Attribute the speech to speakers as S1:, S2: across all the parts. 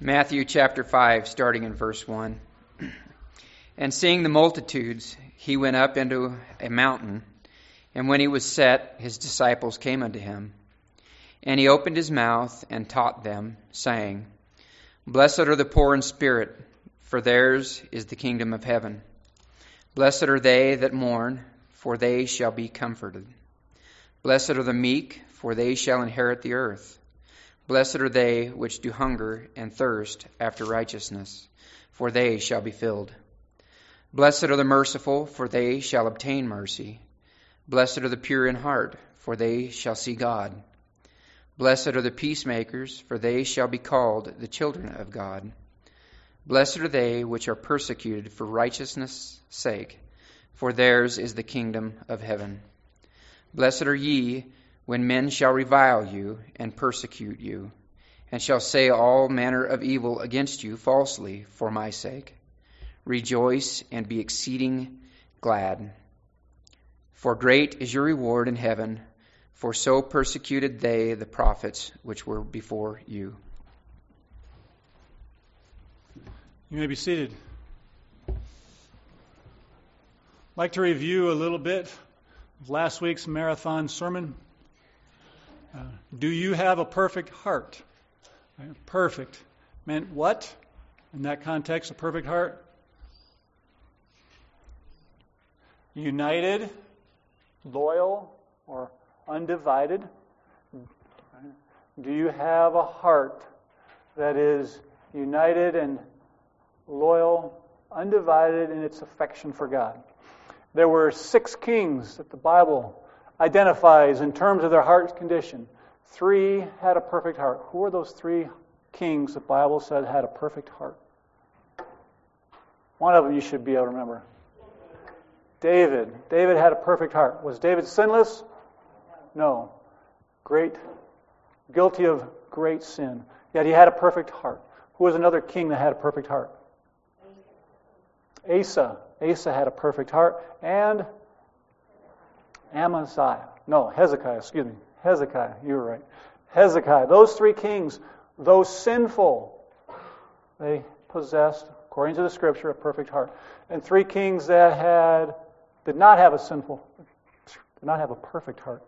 S1: Matthew chapter 5, starting in verse 1. And seeing the multitudes, he went up into a mountain, and when he was set, his disciples came unto him. And he opened his mouth and taught them, saying, Blessed are the poor in spirit, for theirs is the kingdom of heaven. Blessed are they that mourn, for they shall be comforted. Blessed are the meek, for they shall inherit the earth. Blessed are they which do hunger and thirst after righteousness, for they shall be filled. Blessed are the merciful, for they shall obtain mercy. Blessed are the pure in heart, for they shall see God. Blessed are the peacemakers, for they shall be called the children of God. Blessed are they which are persecuted for righteousness' sake, for theirs is the kingdom of heaven. Blessed are ye, when men shall revile you and persecute you, and shall say all manner of evil against you falsely for my sake. Rejoice and be exceeding glad. For great is your reward in heaven, for so persecuted they the prophets which were before you.
S2: You may be seated. I'd like to review a little bit of last week's marathon sermon. Do you have a perfect heart? Perfect meant what? In that context, a perfect heart? United, loyal, or undivided? Do you have a heart that is united and loyal, undivided in its affection for God? There were 6 kings that the Bible identifies in terms of their heart's condition. 3 had a perfect heart. Who are those 3 kings the Bible said had a perfect heart? One of them you should be able to remember. David. David had a perfect heart. Was David sinless? No. Guilty of great sin. Yet he had a perfect heart. Who was another king that had a perfect heart? Asa. Asa had a perfect heart. And Hezekiah, you were right. Hezekiah. Those 3 kings, though sinful, they possessed, according to the Scripture, a perfect heart. And 3 kings that did not have a perfect heart.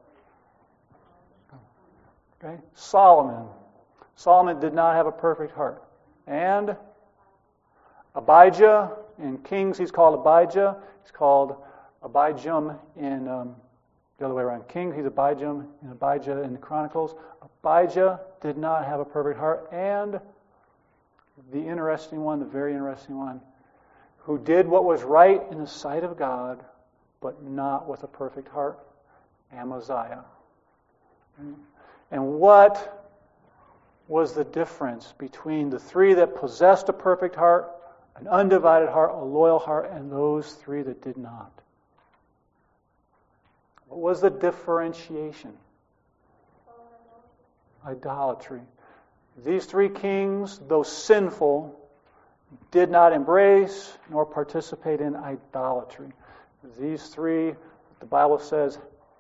S2: Okay? Solomon. Solomon did not have a perfect heart. And Abijah, in Kings he's called Abijah. He's called Abijam in the other way around. Kings, he's Abijam, and Abijah in the Chronicles. Abijah did not have a perfect heart. And the very interesting one, who did what was right in the sight of God, but not with a perfect heart, Amaziah. And what was the difference between the 3 that possessed a perfect heart, an undivided heart, a loyal heart, and those 3 that did not? What was the differentiation? Idolatry. These 3 kings, though sinful, did not embrace nor participate in idolatry. These 3, the Bible says,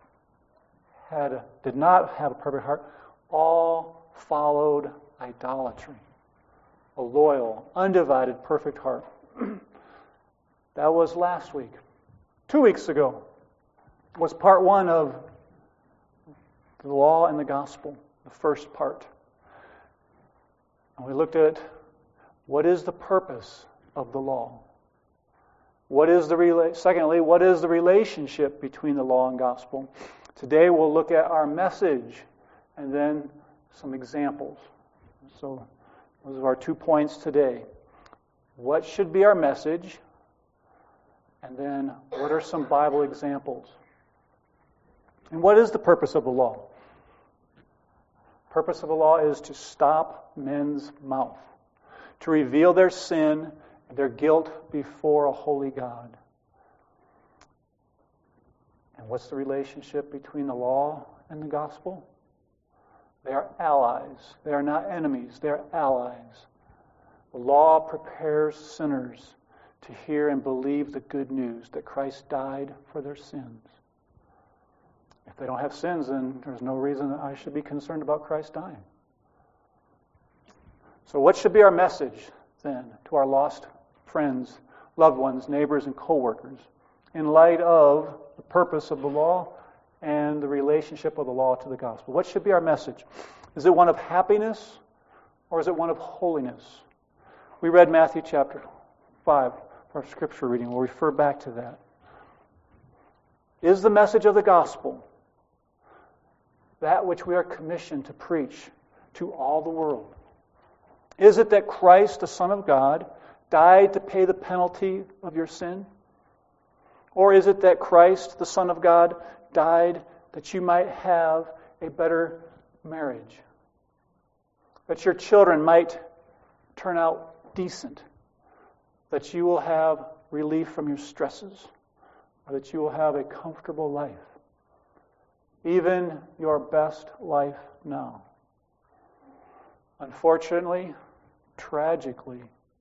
S2: did not have a perfect heart, all followed idolatry. A loyal, undivided, perfect heart. That was last week. 2 weeks ago was part 1 of the law and the gospel, the first part. And we looked at what is the purpose of the law. Secondly, what is the relationship between the law and gospel? Today we'll look at our message and then some examples. So those are our 2 points today. What should be our message? And then what are some Bible examples? And what is the purpose of the law? The purpose of the law is to stop men's mouth, to reveal their sin and their guilt before a holy God. And what's the relationship between the law and the gospel? They are allies. They are not enemies. They are allies. The law prepares sinners to hear and believe the good news that Christ died for their sins. If they don't have sins, then there's no reason that I should be concerned about Christ dying. So what should be our message then to our lost friends, loved ones, neighbors, and co-workers in light of the purpose of the law and the relationship of the law to the gospel? What should be our message? Is it one of happiness or is it one of holiness? We read Matthew chapter 5 for our scripture reading. We'll refer back to that. Is the message of the gospel that which we are commissioned to preach to all the world? Is it that Christ, the Son of God, died to pay the penalty of your sin? Or is it that Christ, the Son of God, died that you might have a better marriage? That your children might turn out decent? That you will have relief from your stresses? Or that you will have a comfortable life? Even your best life now. Unfortunately, tragically,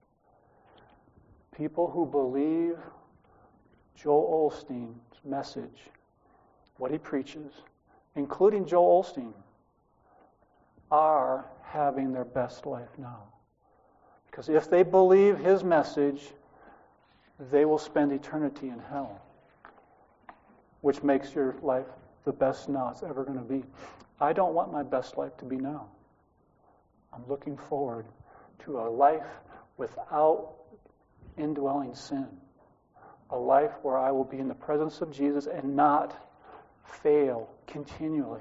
S2: people who believe Joel Osteen's message, what he preaches, including Joel Osteen, are having their best life now. Because if they believe his message, they will spend eternity in hell, which makes your life the best now it's ever going to be. I don't want my best life to be now. I'm looking forward to a life without indwelling sin. A life where I will be in the presence of Jesus and not fail continually.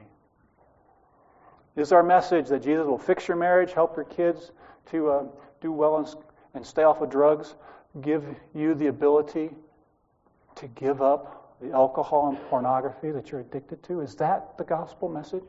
S2: Is our message that Jesus will fix your marriage, help your kids to do well and stay off of drugs, give you the ability to give up the alcohol and pornography that you're addicted to? Is that the gospel message?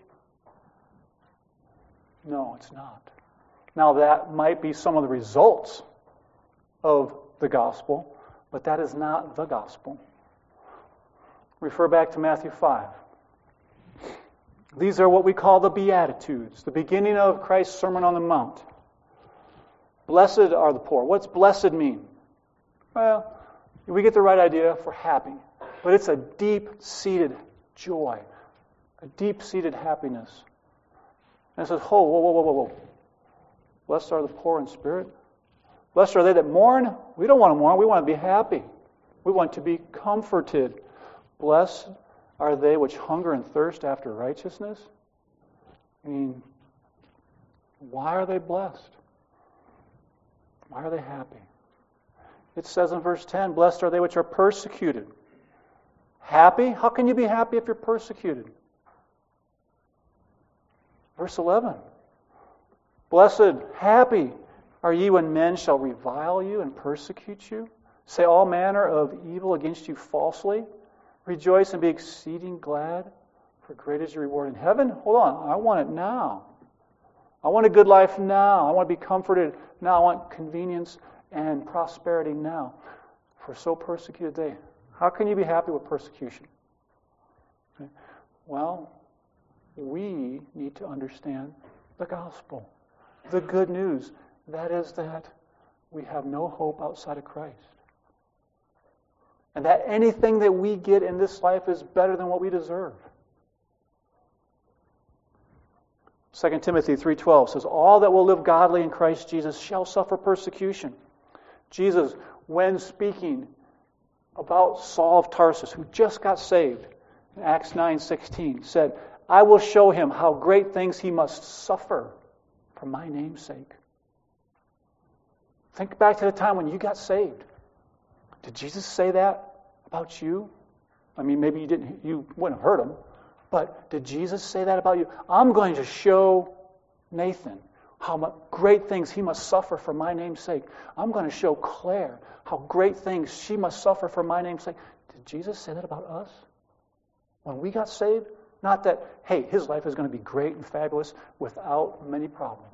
S2: No, it's not. Now, that might be some of the results of the gospel, but that is not the gospel. Refer back to Matthew 5. These are what we call the Beatitudes, the beginning of Christ's Sermon on the Mount. Blessed are the poor. What's blessed mean? Well, we get the right idea for happy, but it's a deep-seated joy, a deep-seated happiness. And it says, whoa. Blessed are the poor in spirit. Blessed are they that mourn. We don't want to mourn. We want to be happy. We want to be comforted. Blessed are they which hunger and thirst after righteousness. I mean, why are they blessed? Why are they happy? It says in verse 10, blessed are they which are persecuted. Happy? How can you be happy if you're persecuted? Verse 11. Blessed, happy are ye when men shall revile you and persecute you, say all manner of evil against you falsely. Rejoice and be exceeding glad, for great is your reward in heaven. Hold on, I want it now. I want a good life now. I want to be comforted now. I want convenience and prosperity now. For so persecuted they. How can you be happy with persecution? Okay. Well, we need to understand the gospel. The good news, that is that we have no hope outside of Christ. And that anything that we get in this life is better than what we deserve. 2 Timothy 3:12 says, all that will live godly in Christ Jesus shall suffer persecution. Jesus, when speaking about Saul of Tarsus, who just got saved, in Acts 9:16, said, I will show him how great things he must suffer for my name's sake. Think back to the time when you got saved. Did Jesus say that about you? I mean, maybe you wouldn't have heard him, but did Jesus say that about you? I'm going to show Nathan how much great things he must suffer for my name's sake. I'm going to show Claire how great things she must suffer for my name's sake. Did Jesus say that about us? When we got saved? Not that, hey, his life is going to be great and fabulous without many problems.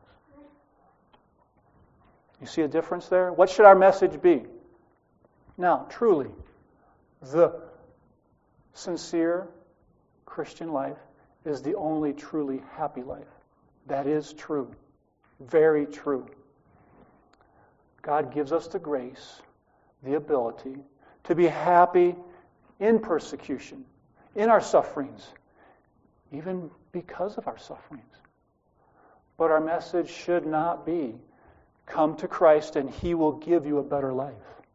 S2: You see a difference there? What should our message be? Now, truly, the sincere Christian life is the only truly happy life. That is true. Very true. God gives us the grace, the ability to be happy in persecution, in our sufferings, even because of our sufferings. But our message should not be Come to Christ and He will give you a better life.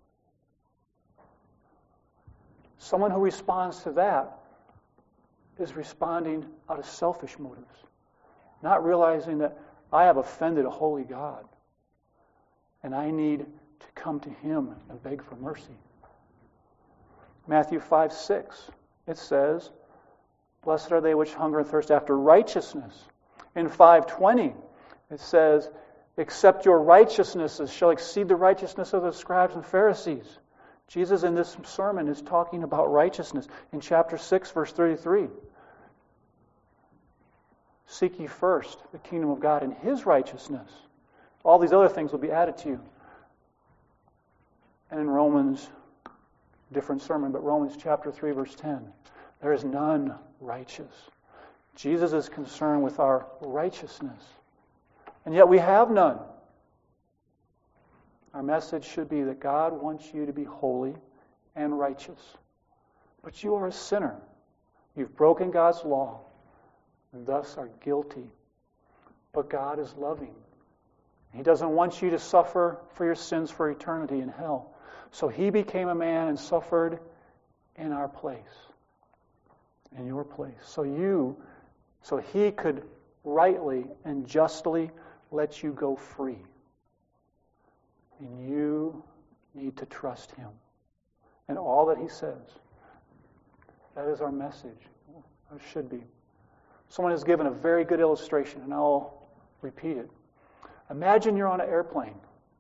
S2: Someone who responds to that is responding out of selfish motives, not realizing that I have offended a holy God and I need to come to Him and beg for mercy. Matthew 5:6, it says, blessed are they which hunger and thirst after righteousness. In 5:20, it says, except your righteousnesses shall exceed the righteousness of the scribes and Pharisees. Jesus in this sermon is talking about righteousness. In chapter 6, verse 33, seek ye first the kingdom of God and His righteousness. All these other things will be added to you. And in Romans, different sermon, but Romans chapter 3, verse 10, there is none righteous. Jesus is concerned with our righteousness. And yet we have none. Our message should be that God wants you to be holy and righteous. But you are a sinner. You've broken God's law and thus are guilty. But God is loving. He doesn't want you to suffer for your sins for eternity in hell. So He became a man and suffered in our place, in your place. So He could rightly and justly let you go free. And you need to trust Him. And all that He says. That is our message. It should be. Someone has given a very good illustration, and I'll repeat it. Imagine you're on an airplane,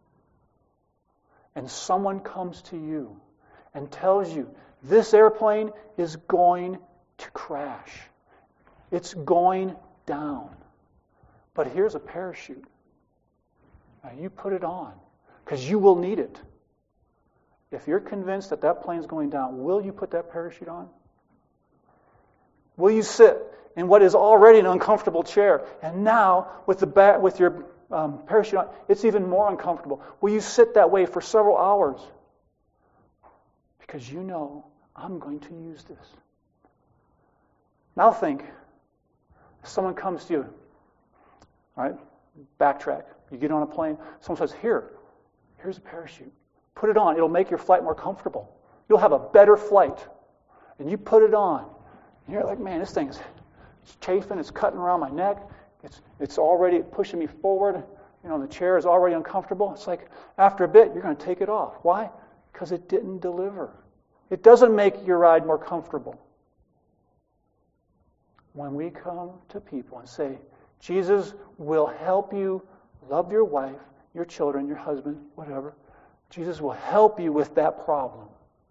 S2: and someone comes to you and tells you, this airplane is going to crash. It's going down. But here's a parachute. Now you put it on, because you will need it. If you're convinced that that plane's going down, will you put that parachute on? Will you sit in what is already an uncomfortable chair, and now with your parachute on, it's even more uncomfortable? Will you sit that way for several hours? Because you know, I'm going to use this. Now think, if someone comes to you, all right, backtrack. You get on a plane, someone says, here's a parachute. Put it on. It'll make your flight more comfortable. You'll have a better flight. And you put it on. And you're like, man, this thing's chafing. It's cutting around my neck. It's already pushing me forward. You know, the chair is already uncomfortable. It's like, after a bit, you're going to take it off. Why? Because it didn't deliver. It doesn't make your ride more comfortable. When we come to people and say, Jesus will help you love your wife, your children, your husband, whatever. Jesus will help you with that problem.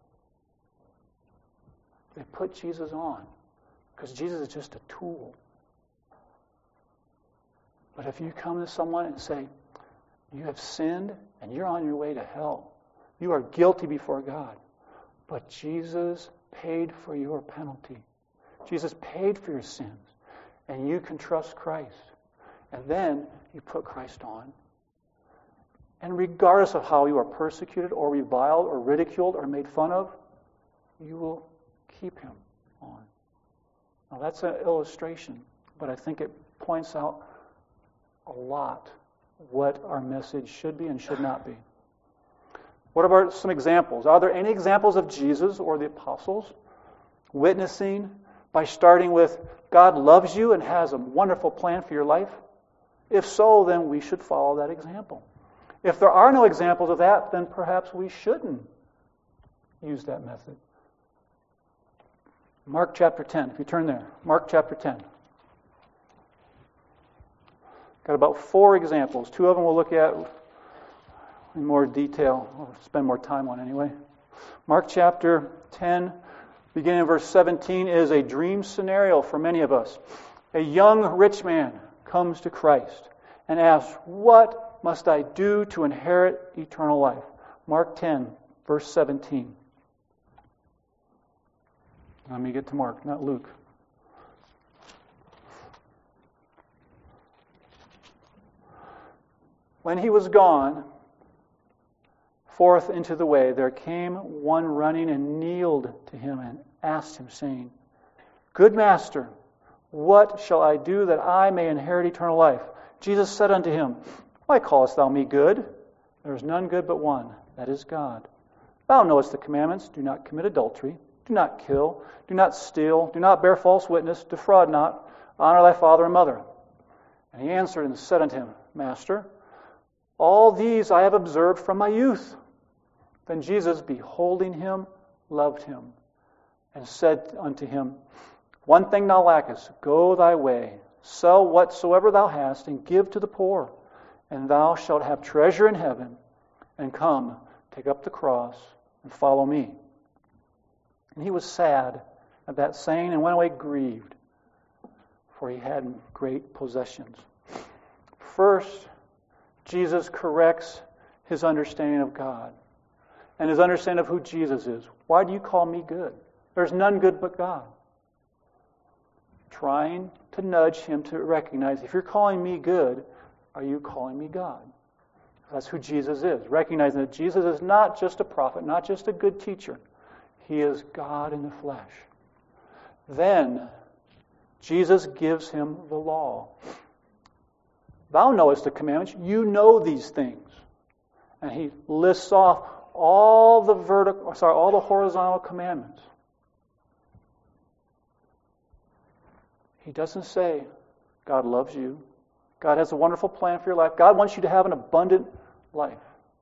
S2: They put Jesus on because Jesus is just a tool. But if you come to someone and say, you have sinned and you're on your way to hell, you are guilty before God, but Jesus paid for your penalty. Jesus paid for your sins, and you can trust Christ. And then you put Christ on. And regardless of how you are persecuted or reviled or ridiculed or made fun of, you will keep Him on. Now that's an illustration, but I think it points out a lot what our message should be and should not be. What about some examples? Are there any examples of Jesus or the apostles witnessing by starting with, God loves you and has a wonderful plan for your life? If so, then we should follow that example. If there are no examples of that, then perhaps we shouldn't use that method. Mark chapter 10, if you turn there. Mark chapter 10. Got about 4 examples. 2 of them we'll look at in more detail, or spend more time on anyway. Mark chapter 10, beginning in verse 17, is a dream scenario for many of us. A young rich man comes to Christ and asks, what must I do to inherit eternal life? Mark 10, verse 17. Let me get to Mark, not Luke. When he was gone forth into the way, there came one running and kneeled to him and asked him, saying, Good master, what shall I do that I may inherit eternal life? Jesus said unto him, Why callest thou me good? There is none good but one, that is God. Thou knowest the commandments. Do not commit adultery. Do not kill. Do not steal. Do not bear false witness. Defraud not. Honor thy father and mother. And he answered and said unto him, Master, all these I have observed from my youth. Then Jesus, beholding him, loved him, and said unto him, One thing thou lackest. Go thy way. Sell whatsoever thou hast, and give to the poor, and thou shalt have treasure in heaven. And come, take up the cross, and follow me. And he was sad at that saying, and went away grieved, for he had great possessions. First, Jesus corrects his understanding of God and his understanding of who Jesus is. Why do you call me good? There's none good but God. Trying to nudge him to recognize, if you're calling me good, are you calling me God? That's who Jesus is. Recognizing that Jesus is not just a prophet, not just a good teacher. He is God in the flesh. Then, Jesus gives him the law. Thou knowest the commandments. You know these things. And he lists off all the horizontal commandments. He doesn't say, God loves you. God has a wonderful plan for your life. God wants you to have an abundant life.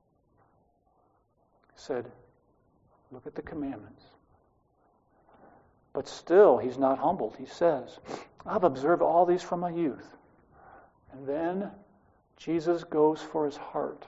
S2: He said, look at the commandments. But still, he's not humbled. He says, I've observed all these from my youth. And then Jesus goes for his heart.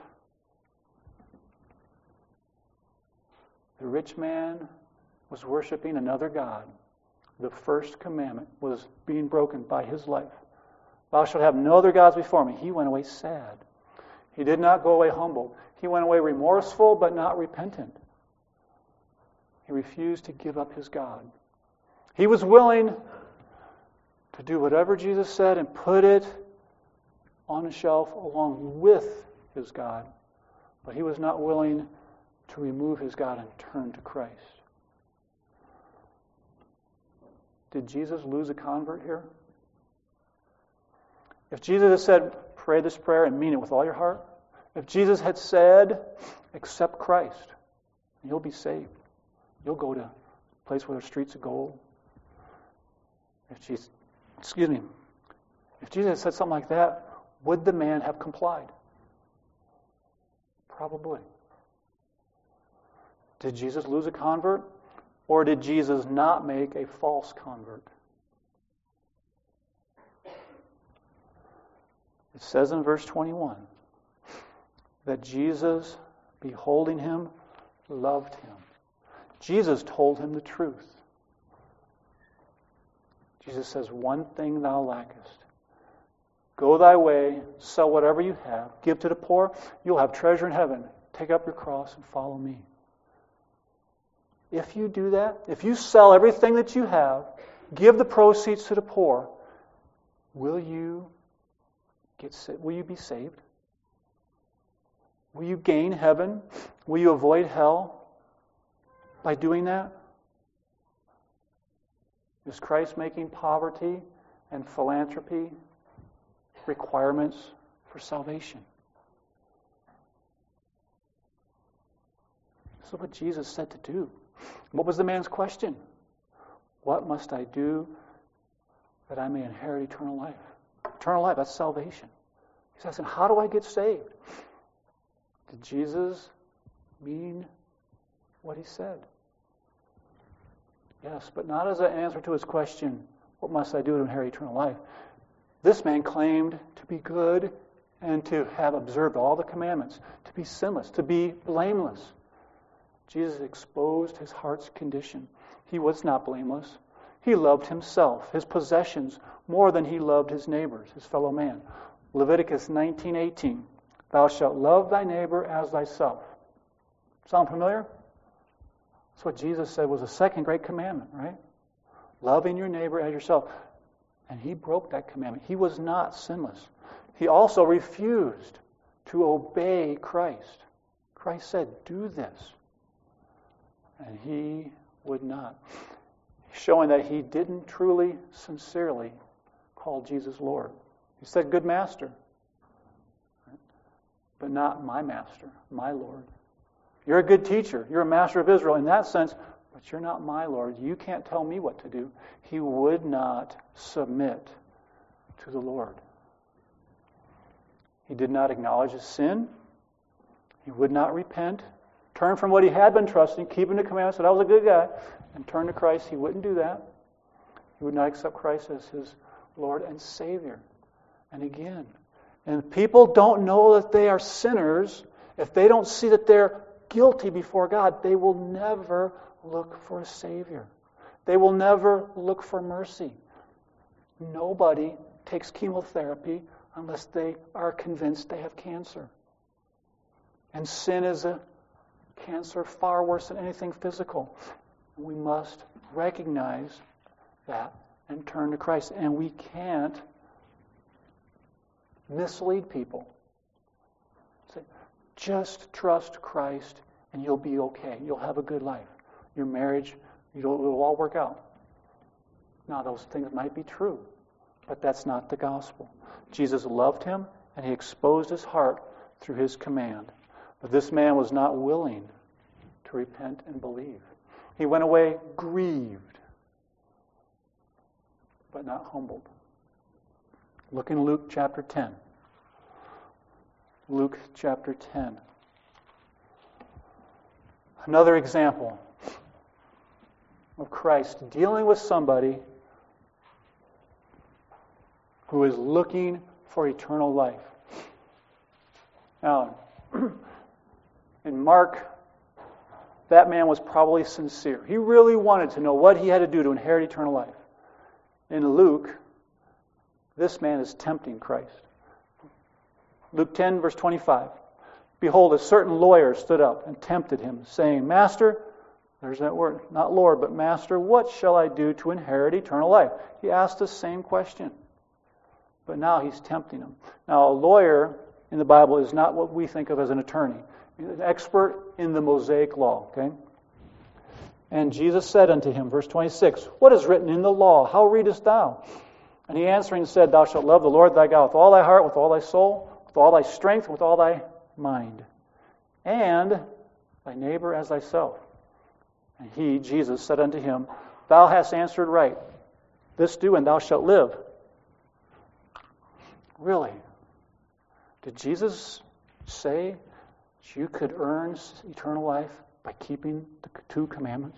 S2: The rich man was worshiping another God. The first commandment was being broken by his life. Thou shalt have no other gods before me. He went away sad. He did not go away humbled. He went away remorseful but not repentant. He refused to give up his God. He was willing to do whatever Jesus said and put it on a shelf along with his God. But he was not willing to remove his God and turn to Christ. Did Jesus lose a convert here? If Jesus had said, pray this prayer and mean it with all your heart, if Jesus had said, accept Christ, you'll be saved. You'll go to a place where there's streets of gold. If Jesus had said something like that, would the man have complied? Probably. Did Jesus lose a convert? Or did Jesus not make a false convert? It says in verse 21 that Jesus, beholding him, loved him. Jesus told him the truth. Jesus says, one thing thou lackest. Go thy way, sell whatever you have, give to the poor, you'll have treasure in heaven. Take up your cross and follow me. If you do that, if you sell everything that you have, give the proceeds to the poor, will you be saved? Will you gain heaven? Will you avoid hell by doing that? Is Christ making poverty and philanthropy requirements for salvation? This is what Jesus said to do. What was the man's question? What must I do that I may inherit eternal life? Eternal life, that's salvation. He's asking, how do I get saved? Did Jesus mean what he said? Yes, but not as an answer to his question, what must I do to inherit eternal life? This man claimed to be good and to have observed all the commandments, to be sinless, to be blameless. Jesus exposed his heart's condition. He was not blameless. He loved himself, his possessions, more than he loved his neighbors, his fellow man. Leviticus 19:18, thou shalt love thy neighbor as thyself. Sound familiar? That's what Jesus said was the second great commandment, right? Loving your neighbor as yourself. And he broke that commandment. He was not sinless. He also refused to obey Christ. Christ said, do this. And he would not. Showing that he didn't truly, sincerely call Jesus Lord. He said, good master. but not my master, my Lord. You're a good teacher. You're a master of Israel in that sense, but you're not my Lord. You can't tell me what to do. He would not submit to the Lord. He did not acknowledge his sin. He would not repent. Turn from what he had been trusting, keeping the commandments, said, I was a good guy, and turn to Christ. He wouldn't do that. He would not accept Christ as his Lord and Savior. And again, and people don't know that they are sinners. If they don't see that they're guilty before God, they will never look for a Savior. They will never look for mercy. Nobody takes chemotherapy unless they are convinced they have cancer. And sin is a cancer far worse than anything physical. We must recognize that and turn to Christ. And we can't mislead people. Say, just trust Christ and you'll be okay. You'll have a good life. Your marriage, it'll all work out. Now, those things might be true, but that's not the gospel. Jesus loved him, and he exposed his heart through his command. But this man was not willing to repent and believe. He went away grieved, but not humbled. Look in Luke chapter 10. Luke chapter 10. Another example of Christ dealing with somebody who is looking for eternal life. Now, in Mark, that man was probably sincere. He really wanted to know what he had to do to inherit eternal life. In Luke, this man is tempting Christ. Luke 10, verse 25. Behold, a certain lawyer stood up and tempted him, saying, Master, there's that word, not Lord, but Master, what shall I do to inherit eternal life? He asked the same question. But now he's tempting him. Now, a lawyer in the Bible is not what we think of as an attorney. He's an expert in the Mosaic law, okay? And Jesus said unto him, verse 26, What is written in the law? How readest thou? And he answering said, Thou shalt love the Lord thy God with all thy heart, with all thy soul, with all thy strength, with all thy mind, and thy neighbor as thyself. And he, Jesus, said unto him, Thou hast answered right. This do, and thou shalt live. Really? Did Jesus say that you could earn eternal life by keeping the 2 commandments?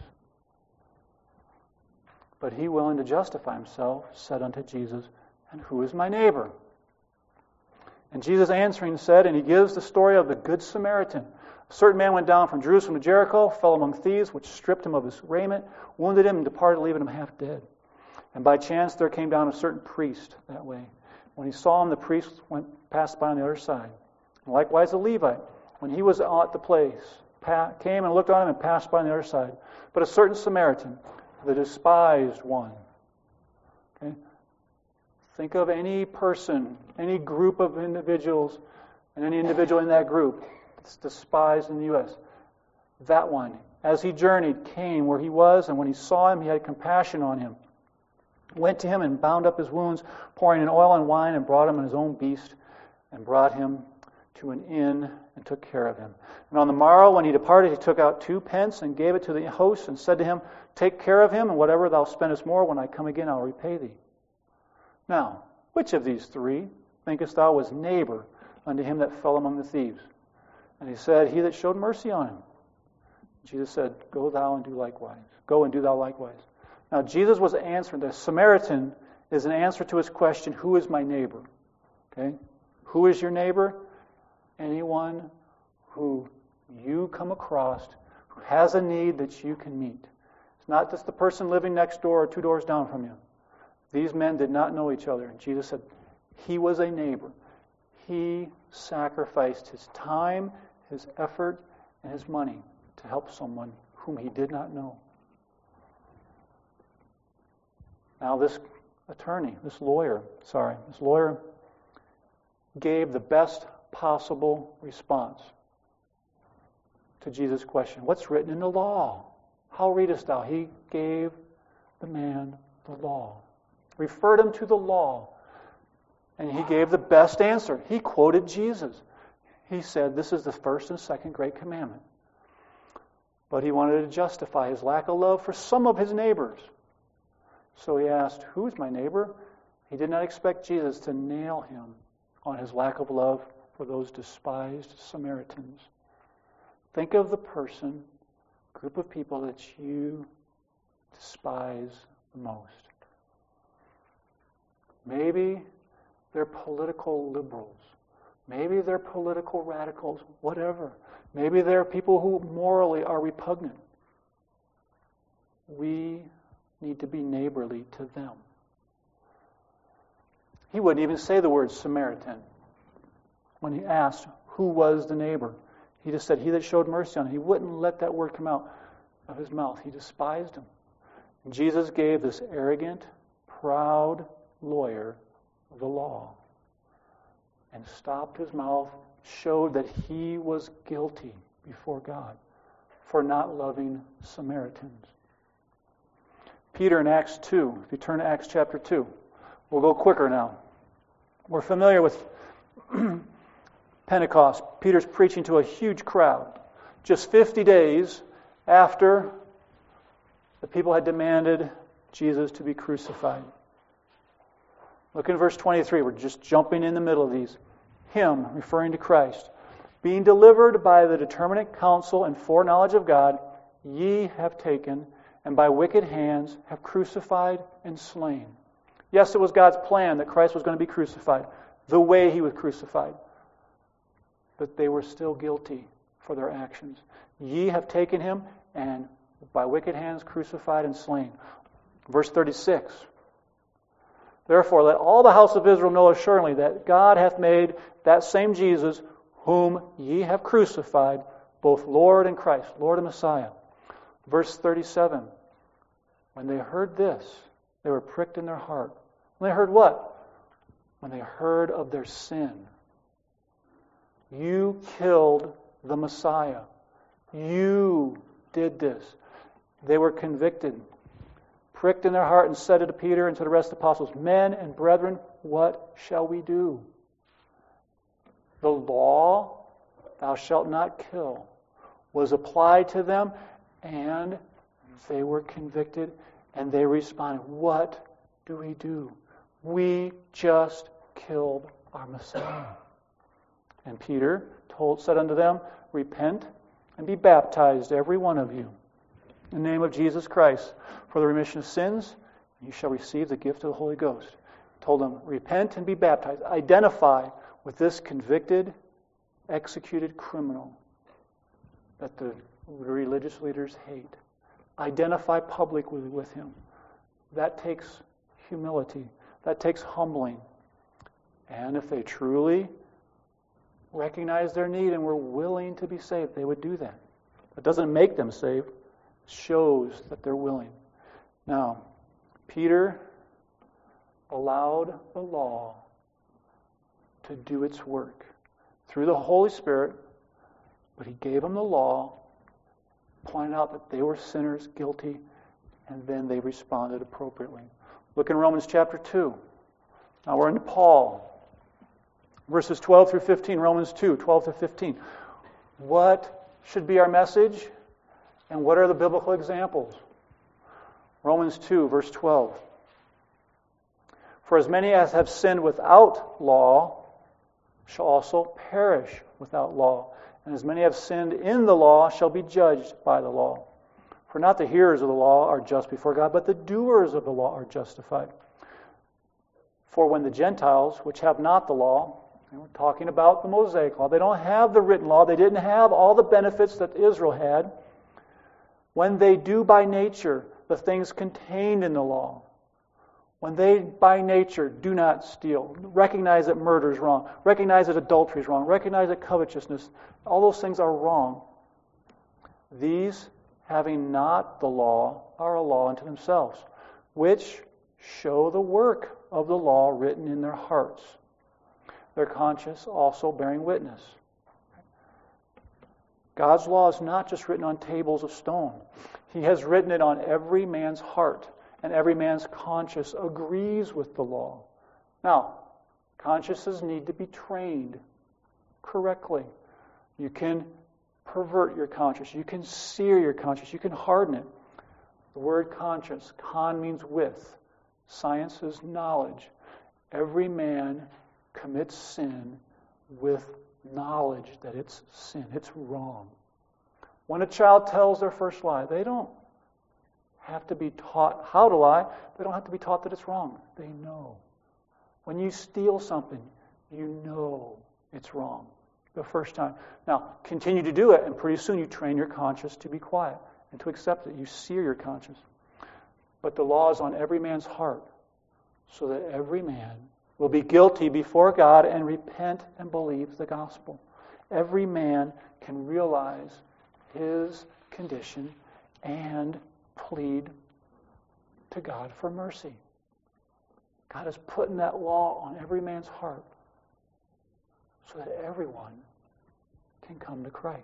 S2: But he, willing to justify himself, said unto Jesus, And who is my neighbor? And Jesus answering said, and he gives the story of the Good Samaritan. A certain man went down from Jerusalem to Jericho, fell among thieves, which stripped him of his raiment, wounded him, and departed, leaving him half dead. And by chance there came down a certain priest that way. When he saw him, the priest passed by on the other side. And likewise the Levite, when he was at the place, came and looked on him and passed by on the other side. But a certain Samaritan, the despised one. Okay? Think of any person, any group of individuals, and any individual in that group that's despised in the U.S. That one, as he journeyed, came where he was, and when he saw him, he had compassion on him. Went to him and bound up his wounds, pouring in oil and wine, and brought him on his own beast, and brought him to an inn, and took care of him. And on the morrow, when he departed, he took out 2 pence, and gave it to the host, and said to him, Take care of him, and whatever thou spendest more, when I come again, I'll repay thee. Now, which of these 3 thinkest thou was neighbor unto him that fell among the thieves? And he said, He that showed mercy on him. Jesus said, Go thou and do likewise. Go and do thou likewise. Now, Jesus was answering. The Samaritan is an answer to his question, Who is my neighbor? Okay? Who is your neighbor? Anyone who you come across who has a need that you can meet. It's not just the person living next door or 2 doors down from you. These men did not know each other. And Jesus said, he was a neighbor. He sacrificed his time, his effort, and his money to help someone whom he did not know. Now this lawyer gave the best possible response to Jesus' question. What's written in the law? How readest thou? He gave the man the law. Referred him to the law. And he gave the best answer. He quoted Jesus. he said this is the first and second great commandment. But he wanted to justify his lack of love for some of his neighbors. So he asked, who is my neighbor? He did not expect Jesus to nail him on his lack of love for those despised Samaritans. Think of the person, group of people that you despise the most. Maybe they're political liberals. Maybe they're political radicals, whatever. Maybe they're people who morally are repugnant. We need to be neighborly to them. He wouldn't even say the word Samaritan when he asked who was the neighbor. He just said, he that showed mercy on him. He wouldn't let that word come out of his mouth. He despised him. And Jesus gave this arrogant, proud lawyer the law and stopped his mouth, showed that he was guilty before God for not loving Samaritans. Peter in Acts 2, if you turn to Acts chapter 2, we'll go quicker now. We're familiar with Pentecost. Peter's preaching to a huge crowd. Just 50 days after the people had demanded Jesus to be crucified. Look in verse 23. We're just jumping in the middle of these. Him, referring to Christ, being delivered by the determinate counsel and foreknowledge of God, ye have taken, and by wicked hands have crucified and slain. Yes, it was God's plan that Christ was going to be crucified, the way he was crucified. But they were still guilty for their actions. Ye have taken him, and by wicked hands crucified and slain. Verse 36. Therefore, let all the house of Israel know assuredly that God hath made that same Jesus, whom ye have crucified, both Lord and Christ, Lord and Messiah. Verse 37. When they heard this, they were pricked in their heart. When they heard what? When they heard of their sin. You killed the Messiah. You did this. They were convicted, pricked in their heart, and said to Peter and to the rest of the apostles, men and brethren, what shall we do? The law, thou shalt not kill, was applied to them, and they were convicted, and they responded, what do we do? We just killed our Messiah. And Peter said unto them, repent and be baptized, every one of you, in the name of Jesus Christ, for the remission of sins, and you shall receive the gift of the Holy Ghost. Told them, repent and be baptized. Identify with this convicted, executed criminal that the religious leaders hate. Identify publicly with him. That takes humility. That takes humbling. And if they truly recognize their need and were willing to be saved, they would do that. It doesn't make them saved. It shows that they're willing. Now, Peter allowed the law to do its work through the Holy Spirit, but he gave them the law, pointed out that they were sinners, guilty, and then they responded appropriately. Look in Romans chapter 2. Now we're into Paul. Verses 12 through 15, Romans 2, 12 through 15. What should be our message? And what are the biblical examples? Romans 2, verse 12. For as many as have sinned without law shall also perish without law. And as many have sinned in the law shall be judged by the law. For not the hearers of the law are just before God, but the doers of the law are justified. For when the Gentiles, which have not the law, and we're talking about the Mosaic law, they don't have the written law, they didn't have all the benefits that Israel had, when they do by nature the things contained in the law, when they by nature do not steal, recognize that murder is wrong, recognize that adultery is wrong, recognize that covetousness, all those things are wrong, these, having not the law, are a law unto themselves, which show the work of the law written in their hearts, their conscience also bearing witness. God's law is not just written on tables of stone. He has written it on every man's heart, and every man's conscience agrees with the law. Now, consciences need to be trained. correctly. You can pervert your conscience. You can sear your conscience. You can harden it. The word conscience, con means with. Science is knowledge. Every man commits sin with knowledge that it's sin. It's wrong. When a child tells their first lie, they don't have to be taught how to lie. They don't have to be taught that it's wrong. They know. When you steal something, you know it's wrong the first time. Now, continue to do it, and pretty soon you train your conscience to be quiet and to accept it. You sear your conscience. But the law is on every man's heart, so that every man will be guilty before God and repent and believe the gospel. Every man can realize his condition and plead to God for mercy. God is putting that law on every man's heart so that everyone can come to Christ.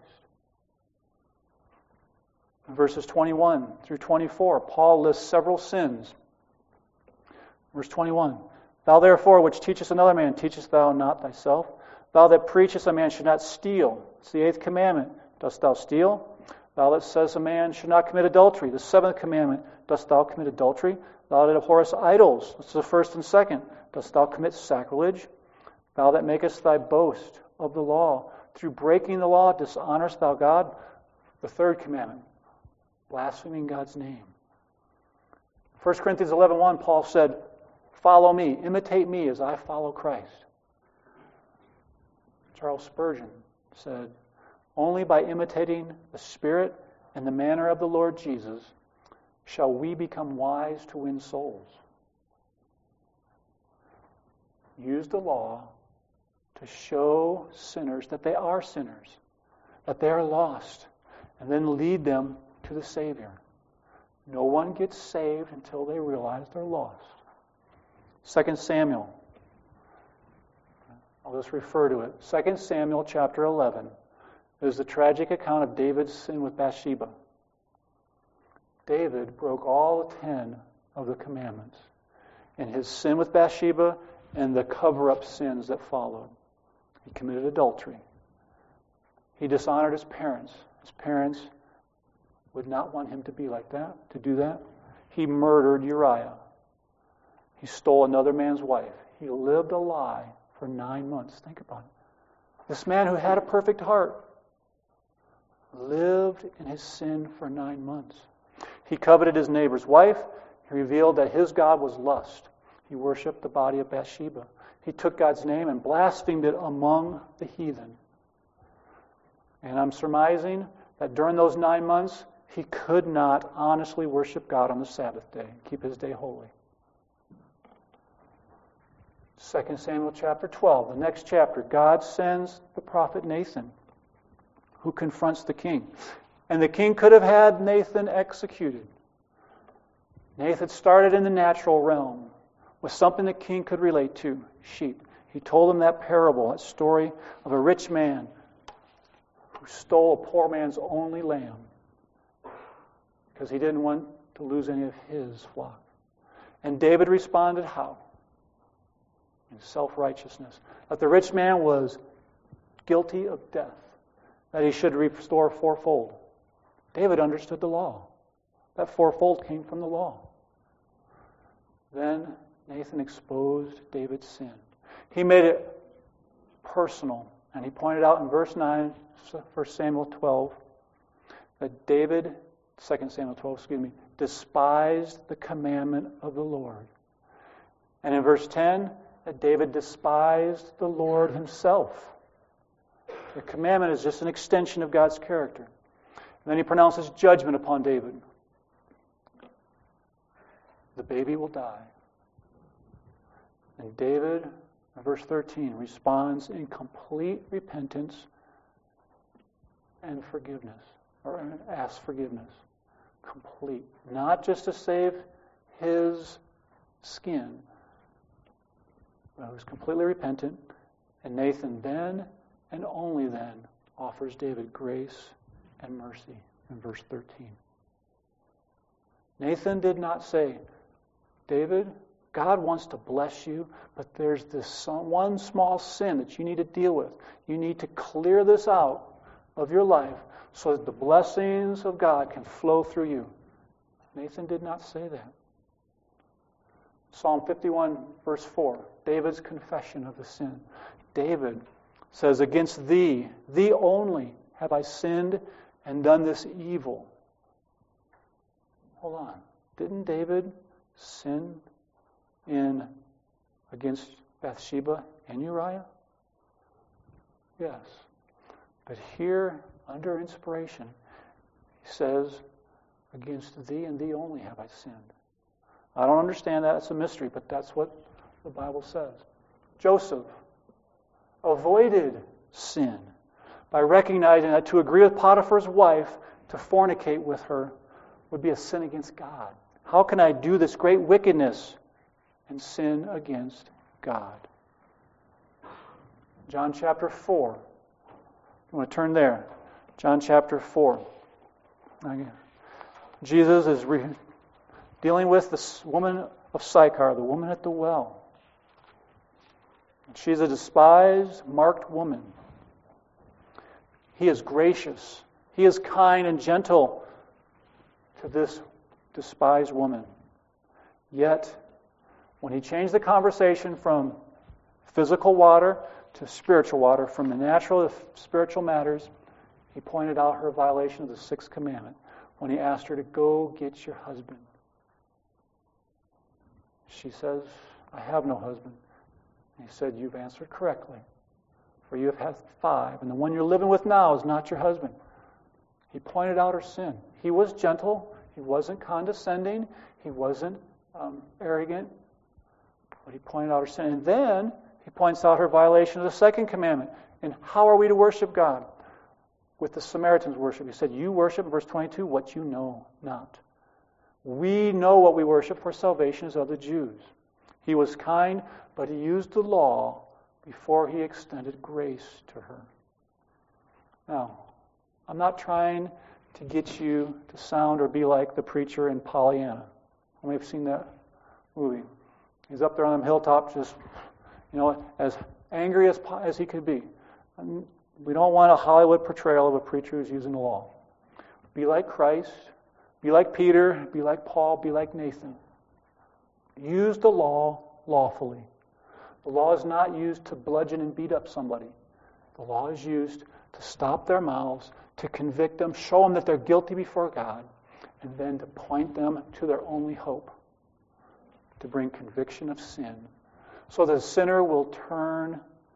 S2: In verses 21 through 24, Paul lists several sins. Verse 21, Thou therefore which teachest another man, teachest thou not thyself? Thou that preachest a man should not steal. It's the 8th commandment. Dost thou steal? Thou that says a man should not commit adultery. The 7th commandment. Dost thou commit adultery? Thou that abhorrest idols. That's the 1st and 2nd. Dost thou commit sacrilege? Thou that makest thy boast of the law. Through breaking the law, dishonorest thou God? The 3rd commandment. Blaspheming God's name. 1 Corinthians 11:1, Paul said, Follow me, imitate me as I follow Christ. Charles Spurgeon said, Only by imitating the spirit and the manner of the Lord Jesus shall we become wise to win souls. Use the law to show sinners that they are sinners, that they are lost, and then lead them to the Savior. No one gets saved until they realize they're lost. 2 Samuel. I'll just refer to it. 2 Samuel chapter 11 is the tragic account of David's sin with Bathsheba. David broke all 10 of the commandments in his sin with Bathsheba and the cover-up sins that followed. He committed adultery. He dishonored his parents. His parents would not want him to be like that, to do that. He murdered Uriah. He stole another man's wife. He lived a lie for 9 months. Think about it. This man who had a perfect heart lived in his sin for 9 months. He coveted his neighbor's wife. He revealed that his God was lust. He worshipped the body of Bathsheba. He took God's name and blasphemed it among the heathen. And I'm surmising that during those 9 months, he could not honestly worship God on the Sabbath day, keep his day holy. 2 Samuel chapter 12, the next chapter, God sends the prophet Nathan, who confronts the king. And the king could have had Nathan executed. Nathan started in the natural realm with something the king could relate to, sheep. He told him that parable, that story of a rich man who stole a poor man's only lamb because he didn't want to lose any of his flock. And David responded how? In self-righteousness. That the rich man was guilty of death, that he should restore fourfold. David understood the law. That fourfold came from the law. Then Nathan exposed David's sin. He made it personal. And he pointed out in verse 9, 1 Samuel 12, that David, 2 Samuel 12, despised the commandment of the Lord. And in verse 10, that David despised the Lord himself. The commandment is just an extension of God's character. And then he pronounces judgment upon David. The baby will die. And David, in verse 13, responds in complete repentance and forgiveness, or asks forgiveness. Complete. Not just to save his skin, but he was completely repentant. And Nathan then, and only then, offers David grace and mercy in verse 13. Nathan did not say, David, God wants to bless you, but there's this one small sin that you need to deal with. You need to clear this out of your life so that the blessings of God can flow through you. Nathan did not say that. Psalm 51, verse 4, David's confession of the sin. David says, against thee only, have I sinned and done this evil. Hold on. Didn't David sin against Bathsheba and Uriah? Yes. But here, under inspiration, he says, against thee and thee only have I sinned. I don't understand that. It's a mystery, but that's what the Bible says. Joseph avoided sin by recognizing that to agree with Potiphar's wife, to fornicate with her, would be a sin against God. How can I do this great wickedness and sin against God? John chapter 4. You want to turn there. John chapter 4. Jesus is dealing with this woman of Sychar, the woman at the well. She's a despised, marked woman. He is gracious. He is kind and gentle to this despised woman. Yet, when he changed the conversation from physical water to spiritual water, from the natural to spiritual matters, he pointed out her violation of the sixth commandment when he asked her to go get your husband. She says, I have no husband. He said, you've answered correctly, for you have had 5, and the one you're living with now is not your husband. He pointed out her sin. He was gentle. He wasn't condescending. He wasn't arrogant. But he pointed out her sin. And then he points out her violation of the second commandment. And how are we to worship God? With the Samaritans' worship. He said, you worship, verse 22, what you know not. We know what we worship, for salvation is of the Jews. He was kind, but he used the law before he extended grace to her. Now, I'm not trying to get you to sound or be like the preacher in Pollyanna. You may have seen that movie. He's up there on the hilltop just, as angry as he could be. And we don't want a Hollywood portrayal of a preacher who's using the law. Be like Christ. Be like Peter. Be like Paul. Be like Nathan. Use the law lawfully. The law is not used to bludgeon and beat up somebody. The law is used to stop their mouths, to convict them, show them that they're guilty before God, and then to point them to their only hope, to bring conviction of sin, so the sinner will turn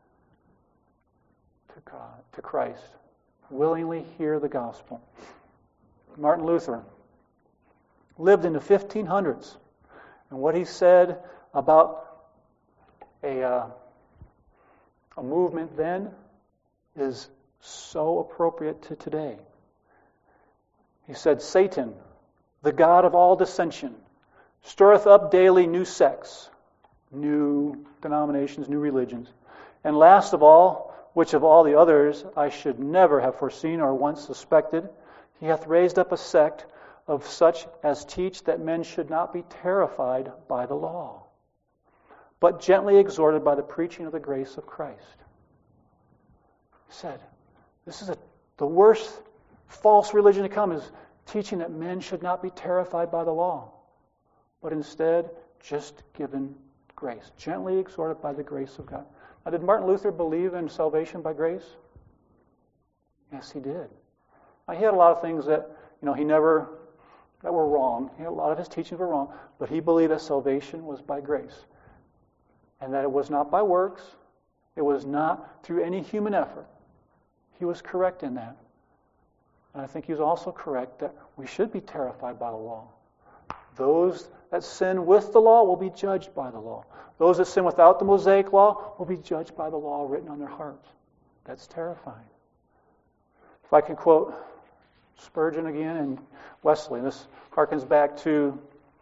S2: to God, to Christ, willingly hear the gospel. Martin Luther lived in the 1500s, and what he said about a movement then is so appropriate to today. He said, Satan, the god of all dissension, stirreth up daily new sects, new denominations, new religions, and last of all, which of all the others I should never have foreseen or once suspected, he hath raised up a sect of such as teach that men should not be terrified by the law, but gently exhorted by the preaching of the grace of Christ. He said, this is the worst false religion to come, is teaching that men should not be terrified by the law, but instead just given grace, gently exhorted by the grace of God. Now, did Martin Luther believe in salvation by grace? Yes, he did. Now, he had a lot of things that that were wrong. A lot of his teachings were wrong, but he believed that salvation was by grace, and that it was not by works. It was not through any human effort. He was correct in that. And I think he was also correct that we should be terrified by the law. Those that sin with the law will be judged by the law. Those that sin without the Mosaic law will be judged by the law written on their hearts. That's terrifying. If I can quote Spurgeon again and Wesley, this harkens back to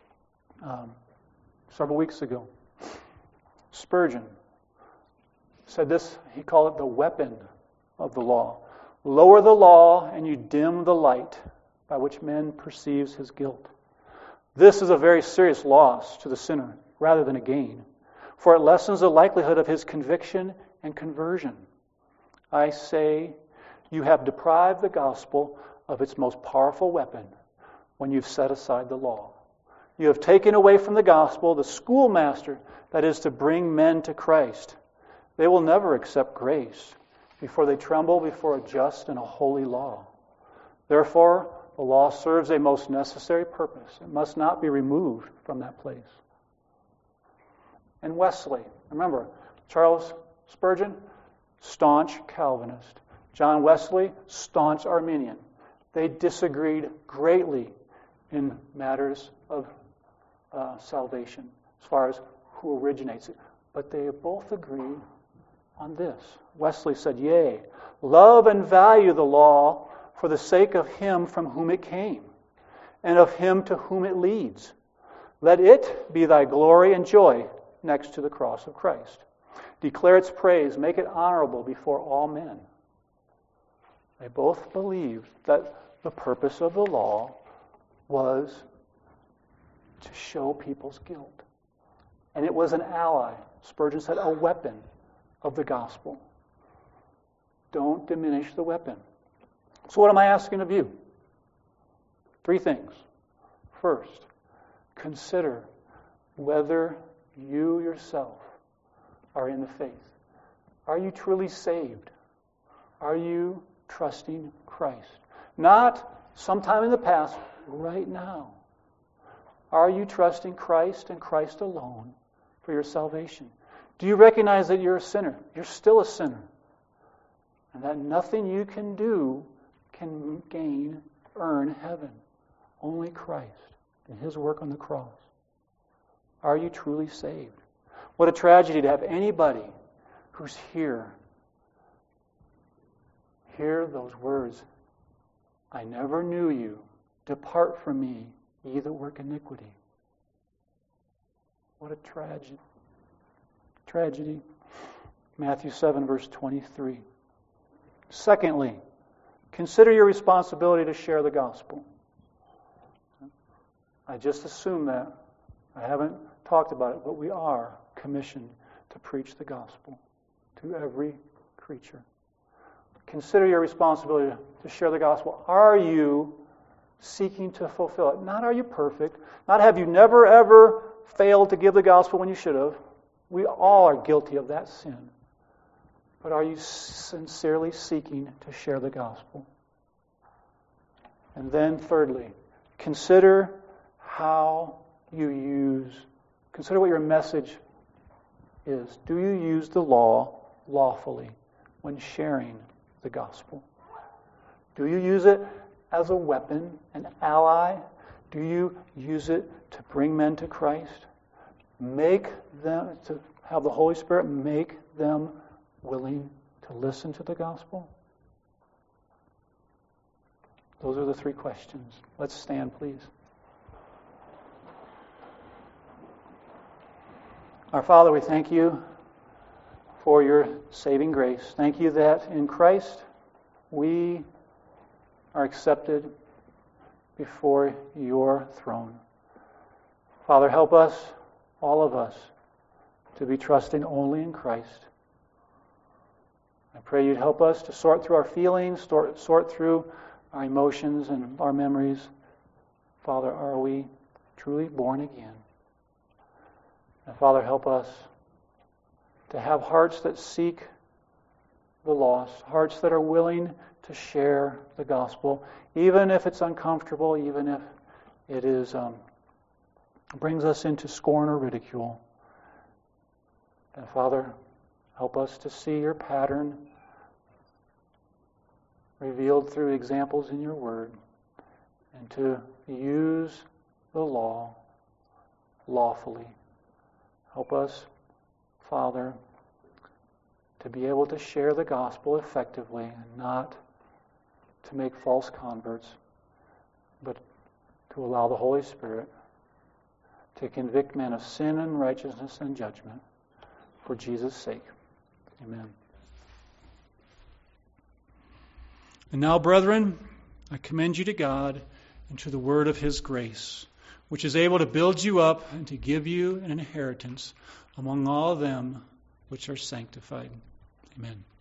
S2: several weeks ago. Spurgeon said this, he called it the weapon of the law. Lower the law and you dim the light by which men perceives his guilt. This is a very serious loss to the sinner, rather than a gain, for it lessens the likelihood of his conviction and conversion. I say, you have deprived the gospel of its most powerful weapon when you've set aside the law. You have taken away from the gospel the schoolmaster that is to bring men to Christ. They will never accept grace before they tremble before a just and a holy law. Therefore, the law serves a most necessary purpose. It must not be removed from that place. And Wesley, remember, Charles Spurgeon, staunch Calvinist. John Wesley, staunch Arminian. They disagreed greatly in matters of salvation, as far as who originates it. But they both agreed on this. Wesley said, yea, love and value the law for the sake of him from whom it came, and of him to whom it leads. Let it be thy glory and joy next to the cross of Christ. Declare its praise, make it honorable before all men. They both believed that the purpose of the law was to show people's guilt. And it was an ally, Spurgeon said, a weapon of the gospel. Don't diminish the weapon. So what am I asking of you? 3 things. First, consider whether you yourself are in the faith. Are you truly saved? Are you trusting Christ? Not sometime in the past, right now. Are you trusting Christ and Christ alone for your salvation? Do you recognize that you're a sinner? You're still a sinner. And that nothing you can do can earn heaven. Only Christ and His work on the cross. Are you truly saved? What a tragedy to have anybody who's here hear those words, I never knew you. Depart from me, ye that work iniquity. What a tragedy. Matthew 7, verse 23. Secondly, consider your responsibility to share the gospel. I just assume that. I haven't talked about it, but we are commissioned to preach the gospel to every creature. Consider your responsibility to share the gospel. Are you seeking to fulfill it? Not are you perfect. Not have you never ever failed to give the gospel when you should have. We all are guilty of that sin. But are you sincerely seeking to share the gospel? And then thirdly, consider consider what your message is. Do you use the law lawfully when sharing the gospel? Do you use it as a weapon, an ally? Do you use it to bring men to Christ? To have the Holy Spirit make them willing to listen to the gospel? Those are the 3 questions. Let's stand, please. Our Father, we thank you for your saving grace. Thank you that in Christ we are accepted before your throne. Father, help us, all of us, to be trusting only in Christ. I pray you'd help us to sort through our feelings, sort through our emotions and our memories. Father, are we truly born again? And Father, help us to have hearts that seek the lost, hearts that are willing to share the gospel, even if it's uncomfortable, even if it is brings us into scorn or ridicule. And Father, help us to see your pattern revealed through examples in your word, and to use the law lawfully. Help us, Father, to be able to share the gospel effectively and not to make false converts, but to allow the Holy Spirit to convict men of sin and righteousness and judgment for Jesus' sake. Amen.
S3: And now, brethren, I commend you to God and to the word of His grace,
S2: which is able to build you up and to give you an inheritance among all them which are sanctified. Amen.